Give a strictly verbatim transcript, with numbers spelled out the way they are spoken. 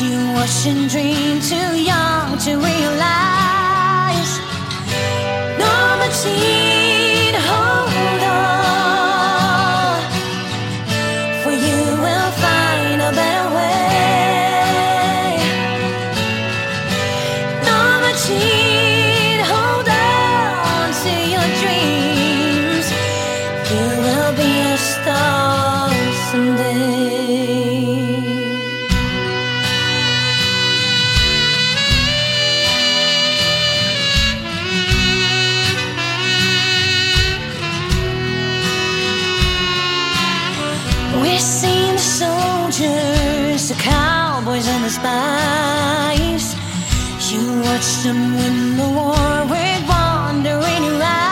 You watch and dream, too young to realize. Normandy, hold on, for you will find a better way. Normandy, hold on to your dreams. You will be a star someday. We've seen the soldiers, the cowboys and the spies. You watched them win the war with wonder in your eyes.